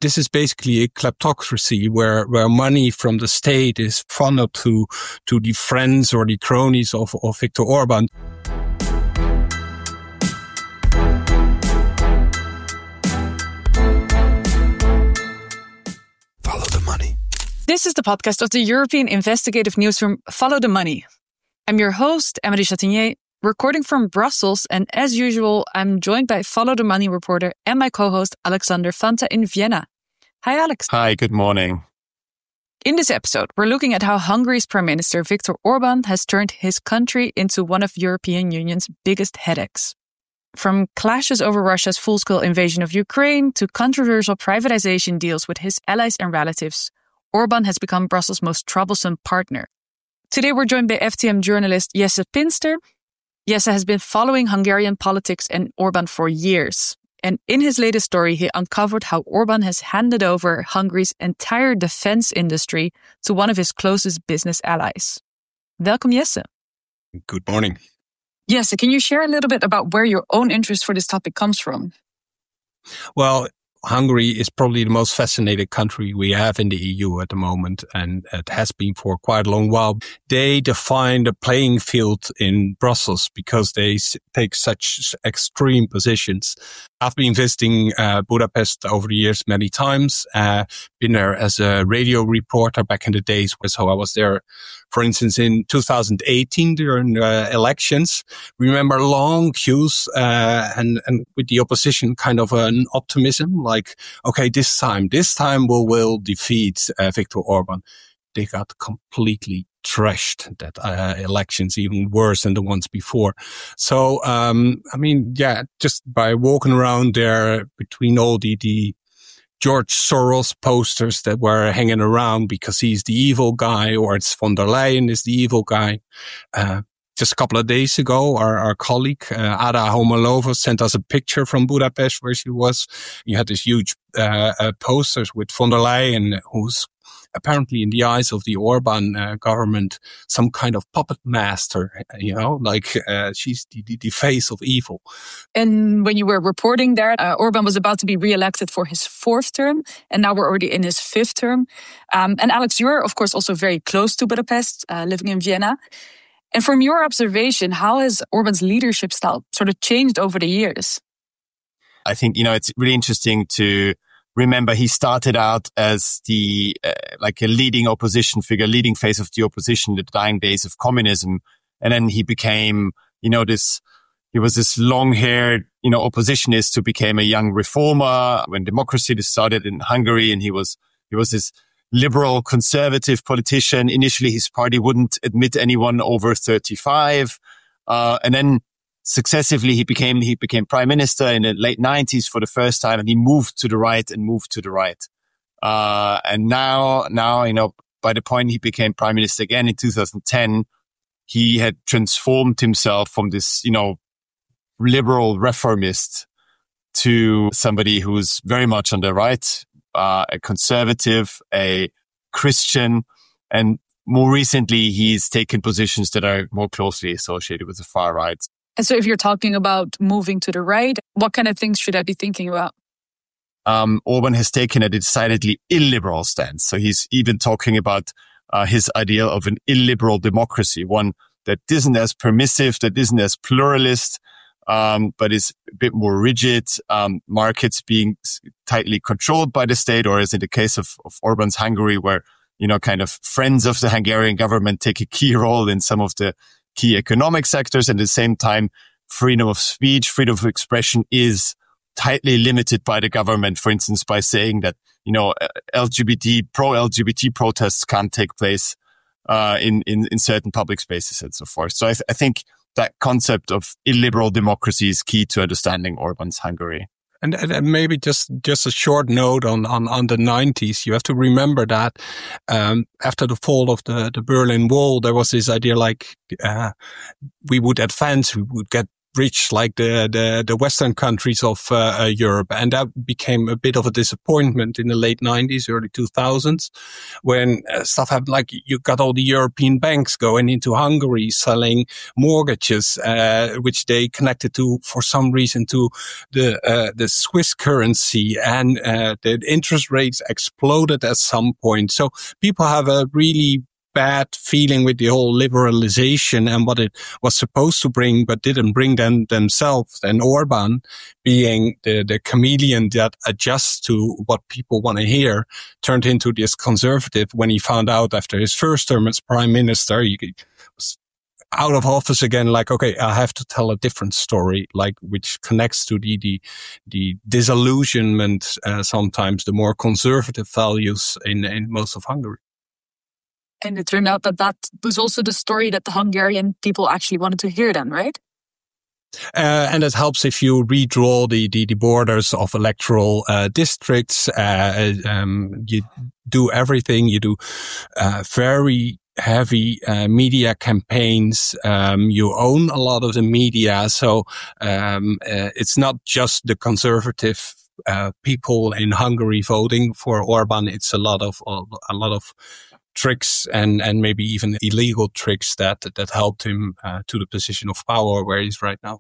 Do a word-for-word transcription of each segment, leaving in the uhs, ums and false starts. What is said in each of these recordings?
this is basically a kleptocracy where, where money from the state is funneled to, to the friends or the cronies of, of Viktor Orban. Follow the money. This is the podcast of the European investigative newsroom Follow the Money. I'm your host, Emery Chatinier, recording from Brussels, and as usual, I'm joined by Follow the Money reporter and my co-host Alexander Fanta in Vienna. Hi, Alex. Hi, good morning. In this episode, we're looking at how Hungary's Prime Minister Viktor Orban has turned his country into one of European Union's biggest headaches. From clashes over Russia's full-scale invasion of Ukraine to controversial privatization deals with his allies and relatives, Orban has become Brussels' most troublesome partner. Today, we're joined by F T M journalist Jesse Pinster. Jesse has been following Hungarian politics and Orban for years. And in his latest story, he uncovered how Orban has handed over Hungary's entire defense industry to one of his closest business allies. Welcome, Jesse. Good morning. Jesse, can you share a little bit about where your own interest for this topic comes from? Well, Hungary is probably the most fascinating country we have in the E U at the moment, and it has been for quite a long while. They define the playing field in Brussels because they take such extreme positions. I've been visiting uh, Budapest over the years many times, uh, been there as a radio reporter back in the days. So I was there, for instance, in two thousand eighteen during the elections. Remember long queues uh, and, and with the opposition kind of an optimism, like, okay, this time, this time we will defeat uh, Viktor Orban. They got completely trashed that uh, elections, even worse than the ones before. So, um, I mean, yeah, just by walking around there between all the, the George Soros posters that were hanging around because he's the evil guy, or it's von der Leyen is the evil guy. Uh, just a couple of days ago, our, our colleague, uh, Ada Homalova, sent us a picture from Budapest where she was. You had this huge, uh, uh posters with von der Leyen, who's apparently in the eyes of the Orban uh, government, some kind of puppet master, you know, like uh, she's the, the, the face of evil. And when you were reporting there, uh, Orban was about to be re-elected for his fourth term, and now we're already in his fifth term. Um, and Alex, you're, of course, also very close to Budapest, uh, living in Vienna. And from your observation, how has Orban's leadership style sort of changed over the years? I think, you know, it's really interesting to remember he started out as the, uh, like a leading opposition figure, leading face of the opposition in the dying days of communism. And then he became, you know, this, he was this long-haired, you know, oppositionist who became a young reformer when democracy started in Hungary. And he was, he was this liberal conservative politician. Initially, his party wouldn't admit anyone over thirty-five. Uh, and then successively, he became, he became prime minister in the late nineties for the first time, and he moved to the right and moved to the right. Uh, and now, now, you know, by the point he became prime minister again in two thousand ten, he had transformed himself from this, you know, liberal reformist to somebody who's very much on the right, uh, a conservative, a Christian, and more recently, he's taken positions that are more closely associated with the far right. And so if you're talking about moving to the right, what kind of things should I be thinking about? Um, Orban has taken a decidedly illiberal stance. So he's even talking about uh, his idea of an illiberal democracy, one that isn't as permissive, that isn't as pluralist, um, but is a bit more rigid, um, markets being tightly controlled by the state, or as in the case of, of Orban's Hungary, where, you know, kind of friends of the Hungarian government take a key role in some of the key economic sectors. And at the same time, freedom of speech, freedom of expression is tightly limited by the government, for instance, by saying that, you know, L G B T, pro-L G B T protests can't take place uh, in, in, in certain public spaces and so forth. So I, th- I think that concept of illiberal democracy is key to understanding Orban's Hungary. And, and maybe just, just a short note on, on, on the nineties. You have to remember that um, after the fall of the, the Berlin Wall, there was this idea like uh, we would advance, we would get rich like the, the, the Western countries of uh, uh, Europe. And that became a bit of a disappointment in the late nineties, early two thousands, when uh, stuff happened like you got all the European banks going into Hungary selling mortgages, uh, which they connected to, for some reason, to the, uh, the Swiss currency, and, uh, the interest rates exploded at some point. So people have a really bad feeling with the whole liberalization and what it was supposed to bring, but didn't bring them themselves. And Orban, being the, the chameleon that adjusts to what people want to hear, turned into this conservative when he found out after his first term as prime minister, he was out of office again, like, okay, I have to tell a different story, like, which connects to the, the, the disillusionment, uh, sometimes the more conservative values in, in most of Hungary. And it turned out that that was also the story that the Hungarian people actually wanted to hear then, right? Uh, and it helps if you redraw the, the, the borders of electoral uh, districts. Uh, um, you do everything. You do uh, very heavy uh, media campaigns. Um, you own a lot of the media. So um, uh, it's not just the conservative uh, people in Hungary voting for Orban. It's a lot of a lot of tricks and, and maybe even illegal tricks that, that helped him uh, to the position of power where he's right now.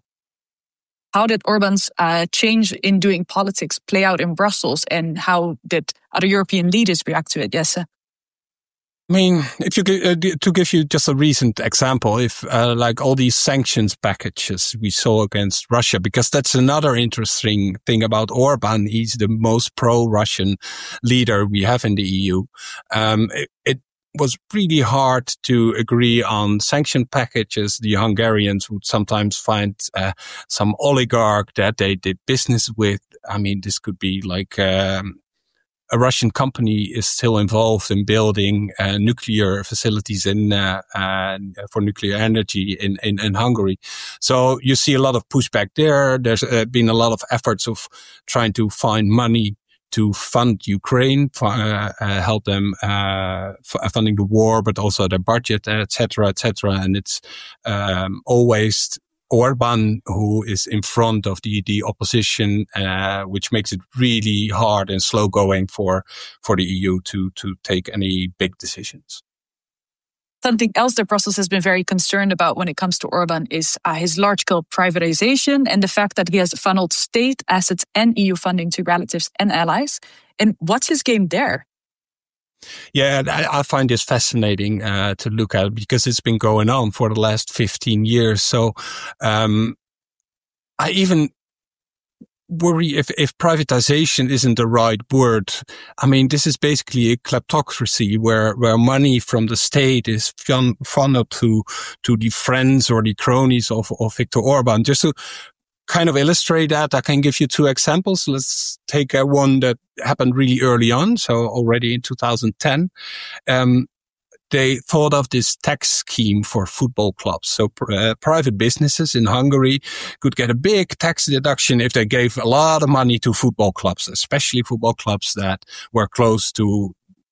How did Orban's uh, change in doing politics play out in Brussels, and how did other European leaders react to it, Jesse? I mean, if you uh, to give you just a recent example, if uh, like all these sanctions packages we saw against Russia, because that's another interesting thing about Orban. He's the most pro-Russian leader we have in the E U. Um, it, it was really hard to agree on sanction packages. The Hungarians would sometimes find uh, some oligarch that they did business with. I mean, this could be like um, a Russian company is still involved in building uh, nuclear facilities in uh, uh, for nuclear energy in, in, in Hungary. So you see a lot of pushback there. There's uh, been a lot of efforts of trying to find money to fund Ukraine, uh, uh, help them uh, f- funding the war, but also their budget, et cetera, et cetera. And it's um, always Orban who is in front of the the opposition, uh, which makes it really hard and slow going for for the E U to to take any big decisions. Something else that Brussels has been very concerned about when it comes to Orban is uh, his large-scale privatization and the fact that he has funneled state assets and E U funding to relatives and allies. And what's his game there? Yeah, I, I find this fascinating uh, to look at because it's been going on for the last fifteen years. So um, I even worry if, if privatization isn't the right word. I mean, this is basically a kleptocracy where, where money from the state is fun, funneled to, to the friends or the cronies of, of Viktor Orban. Just to kind of illustrate that, I can give you two examples. Let's take uh, one that happened really early on. So already in two thousand ten, um, they thought of this tax scheme for football clubs. So uh, private businesses in Hungary could get a big tax deduction if they gave a lot of money to football clubs, especially football clubs that were close to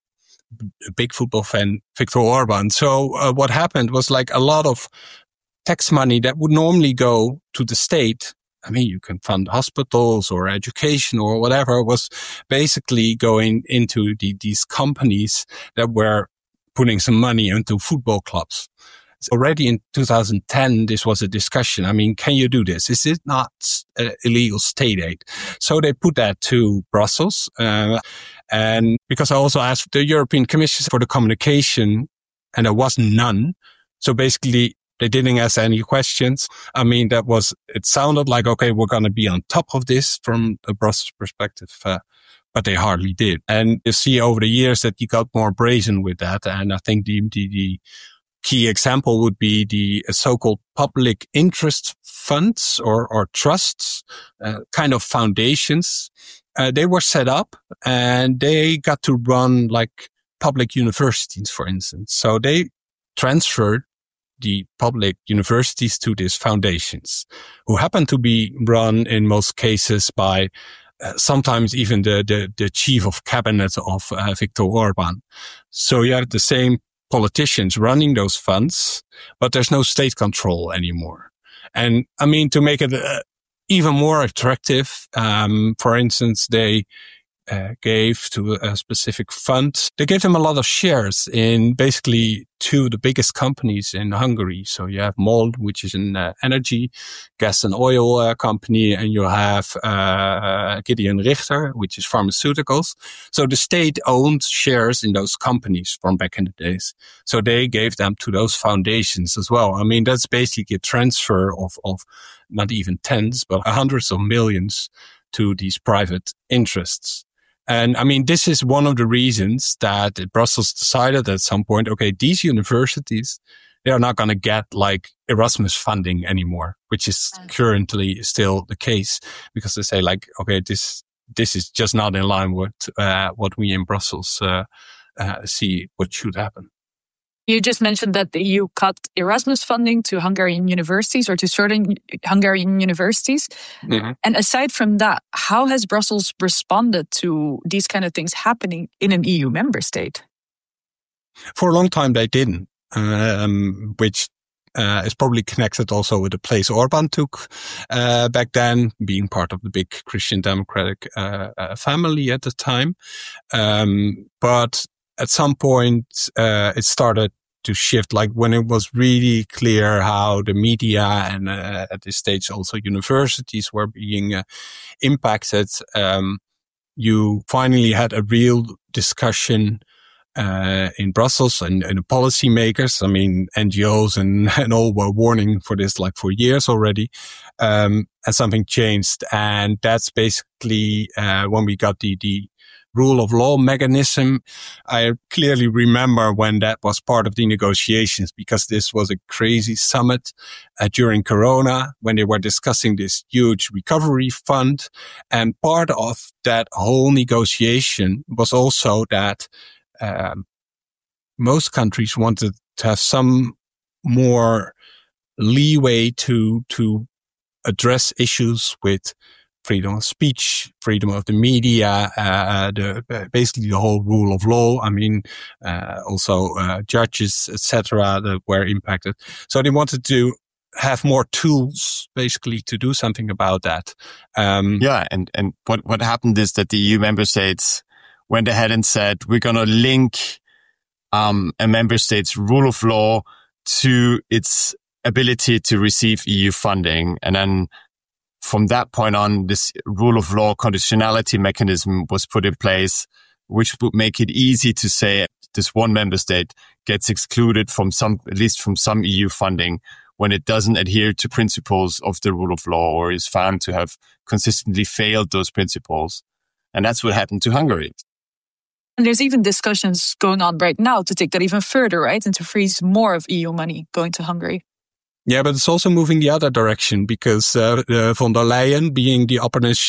a big football fan, Viktor Orban. So uh, what happened was like a lot of tax money that would normally go to the state. I mean, you can fund hospitals or education or whatever, was basically going into the, these companies that were putting some money into football clubs. Already in two thousand ten, this was a discussion. I mean, can you do this? Is it not uh, illegal state aid? So they put that to Brussels. Uh, and because I also asked the European Commission for the communication, and there was none. So basically, they didn't ask any questions. I mean, that was, it sounded like, okay, we're going to be on top of this from a Brussels perspective. Uh, But they hardly did. And you see over the years that you got more brazen with that. And I think the, the, the key example would be the so-called public interest funds or, or trusts, uh, kind of foundations. Uh, they were set up and they got to run like public universities, for instance. So they transferred the public universities to these foundations, who happen to be run in most cases by Uh, sometimes even the, the, the chief of cabinet of uh, Viktor Orban. So you have the same politicians running those funds, but there's no state control anymore. And I mean, to make it uh, even more attractive, um, for instance, they uh, gave to a specific fund, they gave them a lot of shares in basically two of the biggest companies in Hungary. So you have MOL, which is an uh, energy, gas and oil uh, company, and you have uh, Gedeon Richter, which is pharmaceuticals. So the state owned shares in those companies from back in the days. So they gave them to those foundations as well. I mean, that's basically a transfer of, of not even tens, but hundreds of millions to these private interests. And I mean, this is one of the reasons that Brussels decided at some point, okay, these universities, they are not going to get like Erasmus funding anymore, which is currently still the case, because they say like, okay, this, this is just not in line with, uh, what we in Brussels, uh, uh, see what should happen. You just mentioned that the E U cut Erasmus funding to Hungarian universities or to certain Hungarian universities. Mm-hmm. And aside from that, how has Brussels responded to these kind of things happening in an E U member state? For a long time, they didn't, um, which uh, is probably connected also with the place Orban took uh, back then, being part of the big Christian Democratic uh, uh, family at the time. Um, but at some point, uh, it started to shift, like when it was really clear how the media and uh, at this stage also universities were being uh, impacted. Um, you finally had a real discussion uh, in Brussels and, and the policymakers. I mean, N G Os and, and all were warning for this like for years already. Um, and something changed. And that's basically uh, when we got the, the rule of law mechanism. I clearly remember when that was part of the negotiations, because this was a crazy summit uh, during Corona when they were discussing this huge recovery fund. And part of that whole negotiation was also that um, most countries wanted to have some more leeway to, to address issues with freedom of speech, freedom of the media, uh, the, basically the whole rule of law. I mean, uh, also, uh, judges, et cetera, that were impacted. So they wanted to have more tools, basically, to do something about that. Um, yeah. And, and what, what happened is that the E U member states went ahead and said, we're going to link, um, a member state's rule of law to its ability to receive E U funding. And then from that point on, this rule of law conditionality mechanism was put in place, which would make it easy to say this one member state gets excluded from some, at least from some E U funding when it doesn't adhere to principles of the rule of law or is found to have consistently failed those principles. And that's what happened to Hungary. And there's even discussions going on right now to take that even further, right? And to freeze more of E U money going to Hungary. Yeah, but it's also moving the other direction, because uh, uh, von der Leyen, being the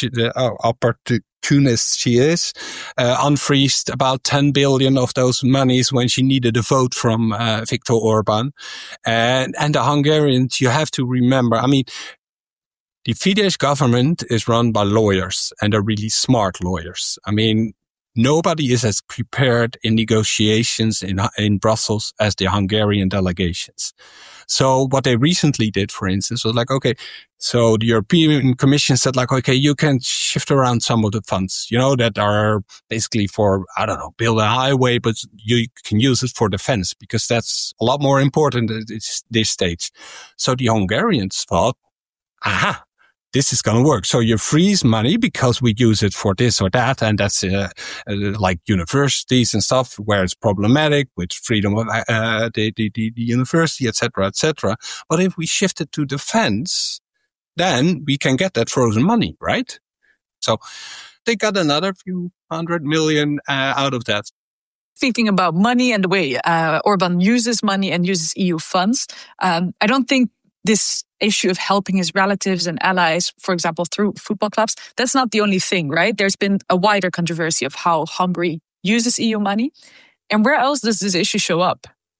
opportunist she is, uh, unfreezed about ten billion of those monies when she needed a vote from uh, Viktor Orban. And, and the Hungarians, you have to remember, I mean, the Fidesz government is run by lawyers, and they're really smart lawyers. I mean, nobody is as prepared in negotiations in, in Brussels as the Hungarian delegations. So what they recently did, for instance, was like, okay, so the European Commission said like, okay, you can shift around some of the funds, you know, that are basically for, I don't know, build a highway, but you can use it for defense, because that's a lot more important at this stage. So the Hungarians thought, aha, this is going to work. So you freeze money because we use it for this or that. And that's uh, uh, like universities and stuff where it's problematic with freedom of uh, the, the, the university, et cetera, et cetera. But if we shift it to defense, then we can get that frozen money, right? So they got another few hundred million uh, out of that. Thinking about money and the way uh, Orban uses money and uses E U funds, um, I don't think this issue of helping his relatives and allies, for example, through football clubs, that's not the only thing, right? There's been a wider controversy of how Hungary uses E U money. And where else does this issue show up?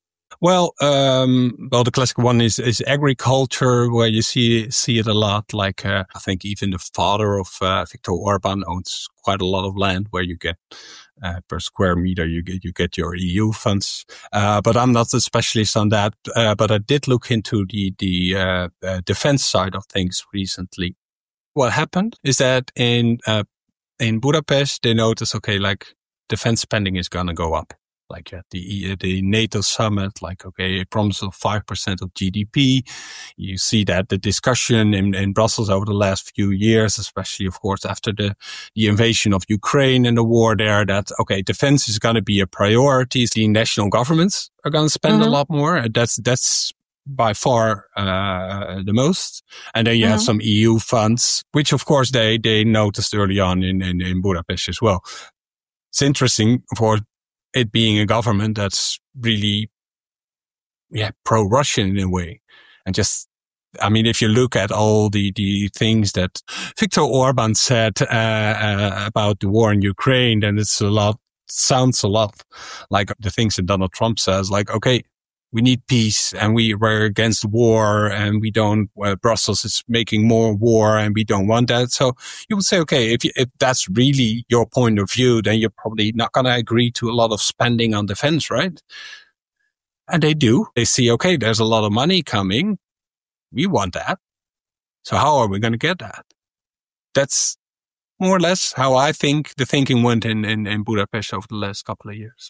Well, um, well, the classic one is, is agriculture, where you see see it a lot. Like uh, I think even the father of uh, Viktor Orban owns quite a lot of land, where you get uh, per square meter you get you get your E U funds. Uh, but I'm not a specialist on that. Uh, but I did look into the the uh, uh, defense side of things recently. What happened is that in uh, in Budapest they noticed, okay, like defense spending is going to go up. Like at the the NATO summit, like, okay, a promise of five percent of G D P. You see that the discussion in, in Brussels over the last few years, especially, of course, after the, the invasion of Ukraine and the war there, that, okay, defense is going to be a priority. The national governments are going to spend mm-hmm. a lot more. That's, that's by far, uh, the most. And then you mm-hmm. have some E U funds, which, of course, they, they noticed early on in, in, in Budapest as well. It's interesting for it being a government that's really, yeah, pro-Russian in a way. And just, I mean, if you look at all the, the things that Viktor Orban said, uh, uh, about the war in Ukraine, then it's a lot, sounds a lot like the things that Donald Trump says, like, okay, we need peace and we were against war and we don't, uh, Brussels is making more war and we don't want that. So you would say, okay, if, you, if that's really your point of view, then you're probably not going to agree to a lot of spending on defense, right? And they do. They see, okay, there's a lot of money coming. We want that. So how are we going to get that? That's more or less how I think the thinking went in, in, in Budapest over the last couple of years.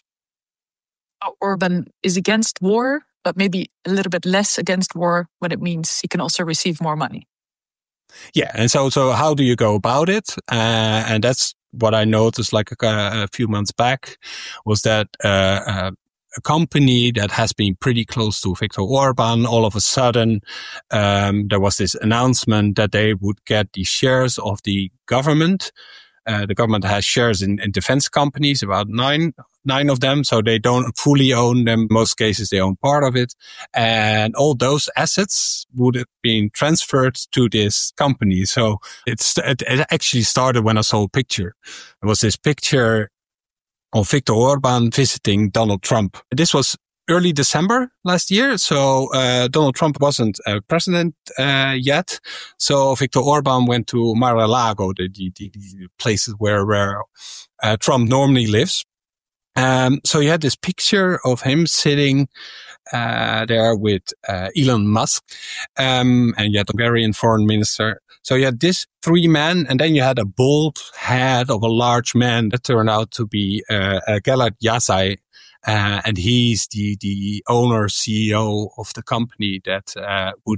Orban is against war, but maybe a little bit less against war when it means he can also receive more money. Yeah, and so so how do you go about it? Uh, and that's what I noticed like a, a few months back, was that uh, uh, a company that has been pretty close to Viktor Orban, all of a sudden um, there was this announcement that they would get the shares of the government. Uh, the government has shares in, in defense companies, about nine, nine of them. So they don't fully own them. Most cases, they own part of it. And all those assets would have been transferred to this company. So it's, it, it actually started when I saw a picture. It was this picture of Viktor Orban visiting Donald Trump. This was early December last year. So, uh, Donald Trump wasn't uh, president, uh, yet. So Viktor Orban went to Mar-a-Lago, the, the, the places where, where, uh, Trump normally lives. Um, so you had this picture of him sitting, uh, there with, uh, Elon Musk, um, and you had the Hungarian foreign minister. So you had this three men, and then you had a bald head of a large man that turned out to be, uh, uh Gellert Jászai. Uh, and he's the, the owner, C E O of the company that, uh, would,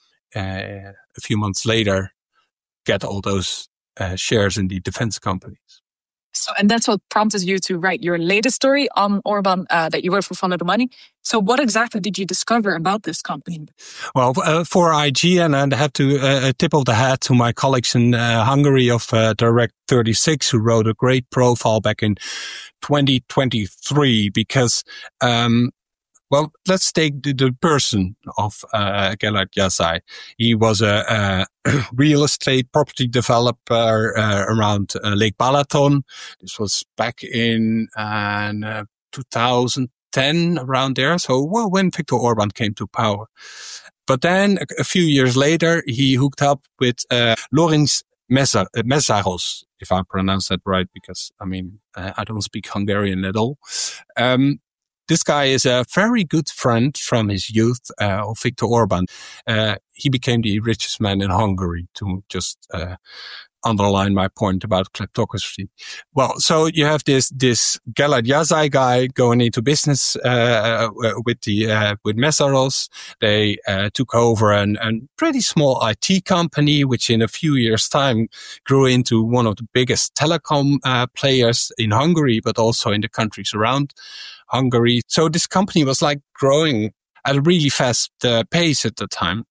uh, a few months later get all those, uh, shares in the defense companies. So, and that's what prompted you to write your latest story on Orban, uh, that you wrote for Follow the Money. So what exactly did you discover about this company? Well, uh, for I G N, and I have to uh, tip of the hat to my colleagues in uh, Hungary of uh, Direct thirty-six, who wrote a great profile back in twenty twenty-three, because, um, well, let's take the, the person of uh, Gellert Jászai. He was a, a real estate property developer uh, around uh, Lake Balaton. This was back in uh, two thousand ten, around there. So, well, when Viktor Orban came to power. But then a, a few years later, he hooked up with uh, Lőrinc Mészáros, if I pronounce that right, because, I mean, uh, I don't speak Hungarian at all. Um, This guy is a very good friend from his youth uh, of Viktor Orban. Uh, he became the richest man in Hungary, to just uh, underline my point about kleptocracy. Well, so you have this this Gellert Jászai guy going into business uh, with the uh, with Mészáros. They uh, took over an, an pretty small I T company, which in a few years' time grew into one of the biggest telecom uh, players in Hungary, but also in the countries around Hungary. So this company was like growing at a really fast uh, pace at the time.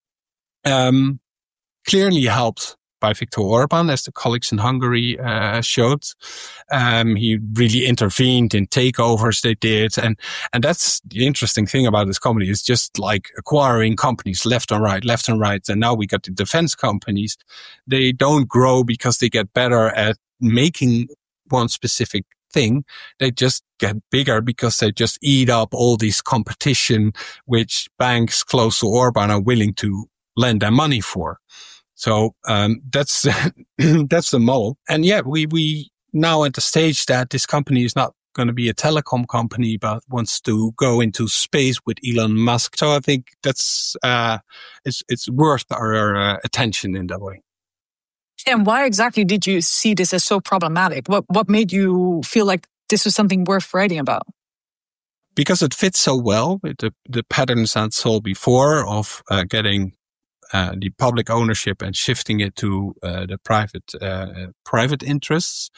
Um, clearly helped by Viktor Orban, as the colleagues in Hungary uh, showed. Um, he really intervened in takeovers they did. And, and that's the interesting thing about this company, is just like acquiring companies left and right, left and right. And now we got the defense companies. They don't grow because they get better at making one specific thing, they just get bigger because they just eat up all this competition, which banks close to Orban are willing to lend their money for. So, um, that's, that's the model. And yeah, we, we now at the stage that this company is not going to be a telecom company, but wants to go into space with Elon Musk. So I think that's, uh, it's, it's worth our uh, attention in that way. And why exactly did you see this as so problematic? What, what made you feel like this was something worth writing about? Because it fits so well with the, the patterns I saw before of uh, getting uh, the public ownership and shifting it to uh, the private, uh, private interests.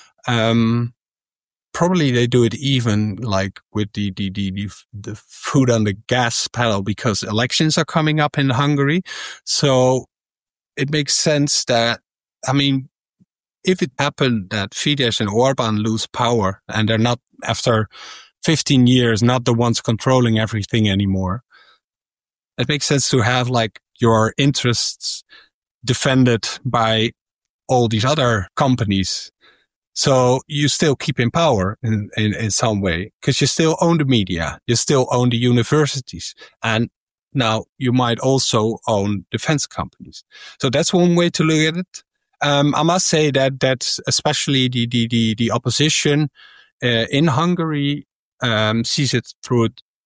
Um, Probably they do it even like with the, the, the, the, the foot on the gas pedal because elections are coming up in Hungary. So it makes sense that, I mean, if it happened that Fidesz and Orban lose power and they're not, after fifteen years, not the ones controlling everything anymore, it makes sense to have like your interests defended by all these other companies. So you still keep in power in, in, in some way because you still own the media. You still own the universities. And now you might also own defense companies. So that's one way to look at it. Um, I must say that that's especially the, the, the, the opposition, uh, in Hungary, um, sees it through,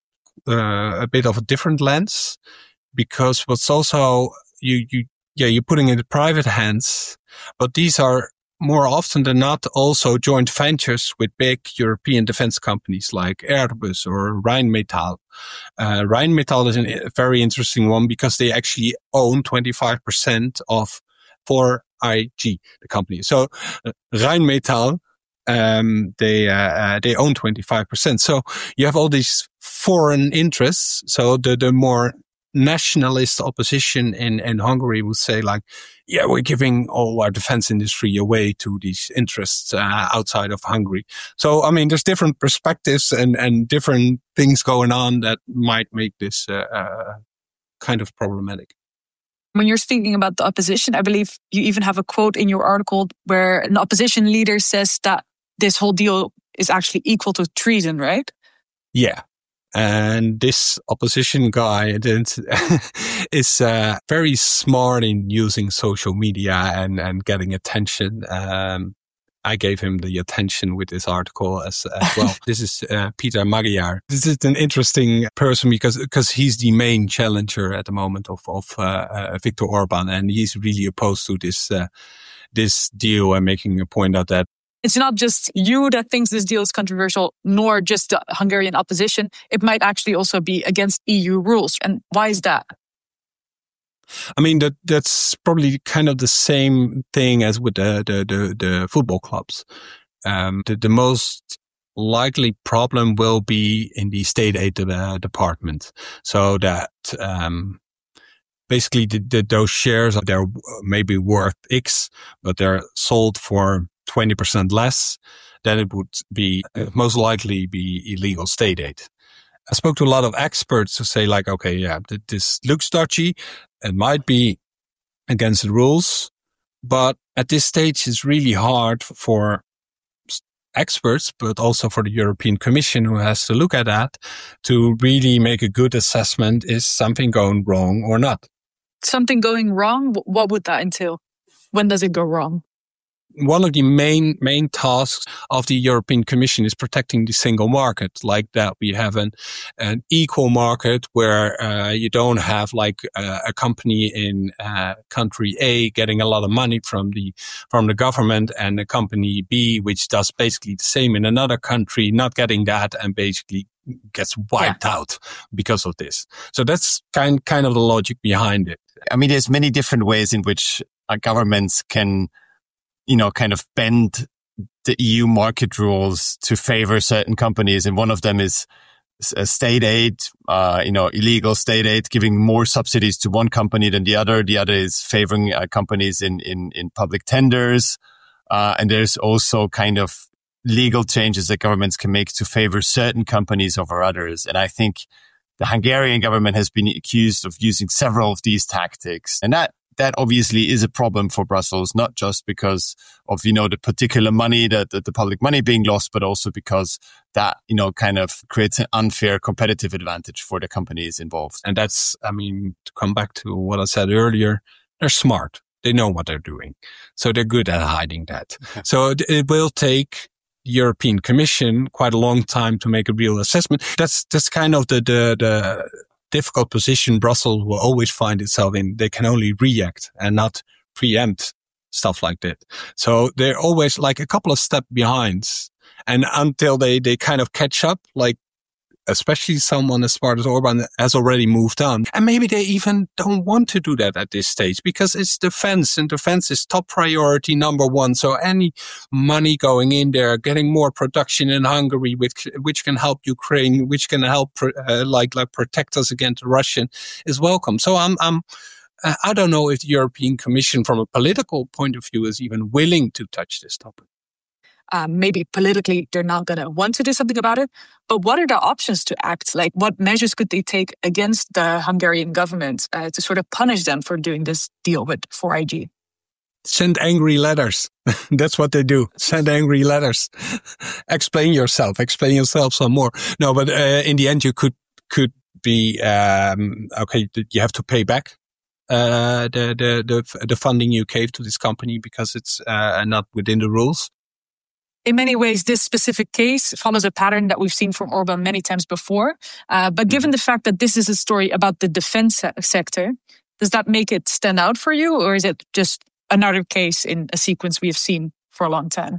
uh, a bit of a different lens because what's also, you, you, yeah, you're putting it in private hands, but these are, more often than not, also joint ventures with big European defense companies like Airbus or Rheinmetall. Uh, Rheinmetall is a very interesting one because they actually own twenty-five percent of four I G, the company. So uh, Rheinmetall, um, they, uh, uh, they own twenty-five percent. So you have all these foreign interests. So the, the more nationalist opposition in, in Hungary would say like, yeah, we're giving all our defense industry away to these interests uh, outside of Hungary. So, I mean, there's different perspectives and, and different things going on that might make this uh, uh, kind of problematic. When you're speaking about the opposition, I believe you even have a quote in your article where an opposition leader says that this whole deal is actually equal to treason, right? Yeah. And this opposition guy is uh, very smart in using social media and, and getting attention. Um, I gave him the attention with this article as, as well. This is uh, Peter Magyar. This is an interesting person because because he's the main challenger at the moment of of uh, uh, Viktor Orban, and he's really opposed to this uh, this deal and making a point out that it's not just you that thinks this deal is controversial, nor just the Hungarian opposition. It might actually also be against E U rules. And why is that? I mean, that that's probably kind of the same thing as with the the the, the football clubs. Um, the, the most likely problem will be in the state aid uh, department, so that um, basically the, the, those shares they're maybe worth X, but they're sold for twenty percent less, then it would be uh, most likely be illegal state aid. I spoke to a lot of experts who say like, okay, yeah, th- this looks dodgy. It might be against the rules, but at this stage, it's really hard for experts, but also for the European Commission who has to look at that to really make a good assessment. Is something going wrong or not? Something going wrong? What would that entail? When does it go wrong? One of the main main tasks of the European Commission is protecting the single market, like that we have an an equal market where uh, you don't have like uh, a company in uh, country A getting a lot of money from the from the government and a company B which does basically the same in another country not getting that and basically gets wiped yeah. out because of this. So that's kind kind of the logic behind it. I mean, there's many different ways in which uh, governments can, you know, kind of bend the E U market rules to favor certain companies. And one of them is a state aid, uh, you know, illegal state aid, giving more subsidies to one company than the other. The other is favoring uh, companies in, in, in public tenders. Uh, and there's also kind of legal changes that governments can make to favor certain companies over others. And I think the Hungarian government has been accused of using several of these tactics. And that that obviously is a problem for Brussels, not just because of, you know, the particular money, that the, the public money being lost, but also because that, you know, kind of creates an unfair competitive advantage for the companies involved. And that's, I mean, to come back to what I said earlier, they're smart. They know what they're doing. So they're good at hiding that. So it, it will take the European Commission quite a long time to make a real assessment. That's, that's kind of the, the, the difficult position Brussels will always find itself in. They can only react and not preempt stuff like that. So they're always like a couple of steps behind. And until they, they kind of catch up, like, especially someone as smart as Orban has already moved on. And maybe they even don't want to do that at this stage because it's defense, and defense is top priority number one. So any money going in there, getting more production in Hungary, which, which can help Ukraine, which can help, uh, like, like protect us against Russian, is welcome. So I'm, I'm, I don't know if the European Commission from a political point of view is even willing to touch this topic. Um, maybe politically they're not going to want to do something about it. But what are the options to act? Like, what measures could they take against the Hungarian government uh, to sort of punish them for doing this deal with four I G? Send angry letters. That's what they do. Send angry letters. Explain yourself. Explain yourself some more. No, but uh, in the end, you could could be um, okay. You have to pay back uh, the the the the funding you gave to this company because it's uh, not within the rules. In many ways, this specific case follows a pattern that we've seen from Orban many times before. Uh, but given the fact that this is a story about the defense se- sector, does that make it stand out for you? Or is it just another case in a sequence we have seen for a long time?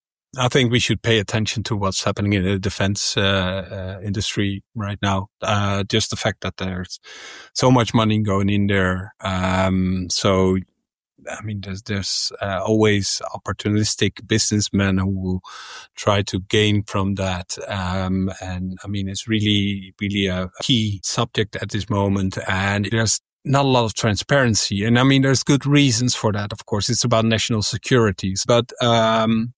I think we should pay attention to what's happening in the defense uh, uh, industry right now. Uh, just the fact that there's so much money going in there. Um, so I mean, there's, there's uh, always opportunistic businessmen who will try to gain from that. Um, and I mean, it's really, really a key subject at this moment. And there's not a lot of transparency. And I mean, there's good reasons for that. Of course, it's about national security. But, um,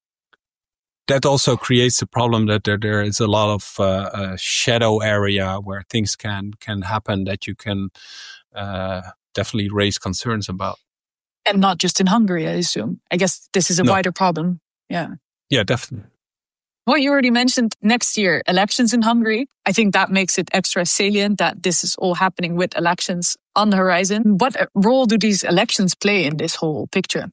that also creates the problem that there, there is a lot of, uh, a shadow area where things can, can happen that you can, uh, definitely raise concerns about. And not just in Hungary, I assume. I guess this is a no. wider problem. Yeah. Yeah, definitely. Well, you already mentioned next year, elections in Hungary. I think that makes it extra salient that this is all happening with elections on the horizon. What role do these elections play in this whole picture?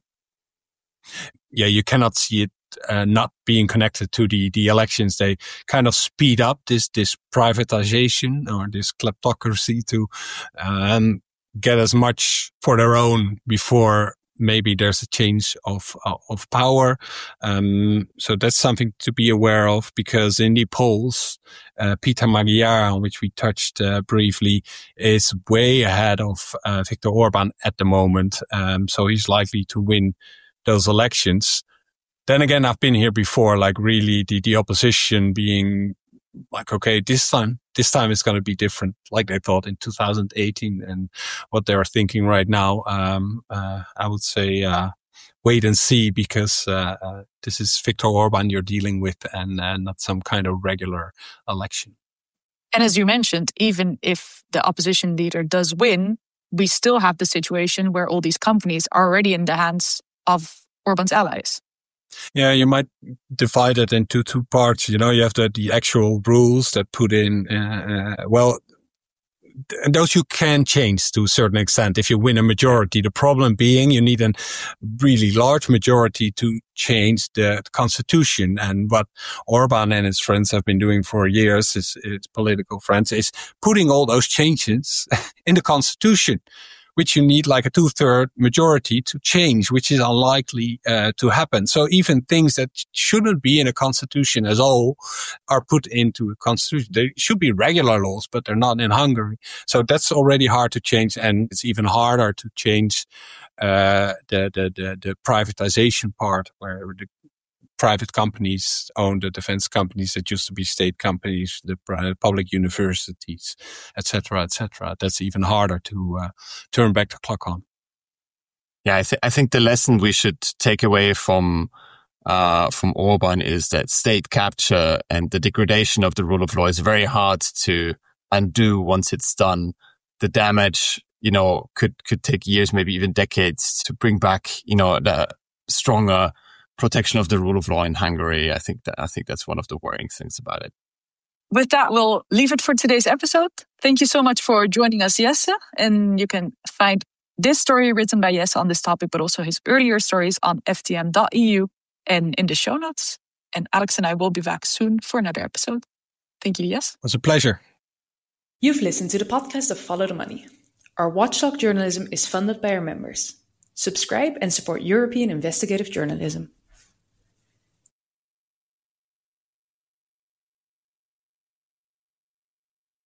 Yeah, you cannot see it uh, not being connected to the, the elections. They kind of speed up this, this privatization or this kleptocracy to, um, get as much for their own before maybe there's a change of of power. Um, so that's something to be aware of because in the polls, uh, Peter Magyar, on which we touched uh, briefly, is way ahead of uh, Viktor Orban at the moment. Um, so he's likely to win those elections. Then again, I've been here before, like really the, the opposition being like, okay, this time, this time it's going to be different, like they thought in two thousand eighteen, and what they're thinking right now. Um, uh, I would say, uh, wait and see, because, uh, uh, this is Viktor Orban you're dealing with and uh, not some kind of regular election. And as you mentioned, even if the opposition leader does win, we still have the situation where all these companies are already in the hands of Orban's allies. Yeah, you might divide it into two parts. You know, you have the, the actual rules that put in, uh, uh, well, th- those you can change to a certain extent if you win a majority. The problem being you need a really large majority to change the constitution. And what Orban and his friends have been doing for years, his, his political friends, is putting all those changes in the constitution, which you need like a two-third majority to change, which is unlikely uh, to happen. So even things that shouldn't be in a constitution at all are put into a constitution. They should be regular laws, but they're not in Hungary. So that's already hard to change, and it's even harder to change uh the the the, the privatization part, where the private companies own the defense companies that used to be state companies, the public universities, et cetera, et cetera. That's even harder to uh, turn back the clock on. Yeah, I, th- I think the lesson we should take away from uh, from Orban is that state capture and the degradation of the rule of law is very hard to undo once it's done. The damage, you know, could, could take years, maybe even decades to bring back, you know, the stronger protection of the rule of law in Hungary. I think that, I think that's one of the worrying things about it. With that, we'll leave it for today's episode. Thank you so much for joining us, Jesse. And you can find this story written by Jesse on this topic, but also his earlier stories on F T M dot E U and in the show notes. And Alex and I will be back soon for another episode. Thank you, Jesse. It was a pleasure. You've listened to the podcast of Follow the Money. Our Watchdog journalism is funded by our members. Subscribe and support European investigative journalism.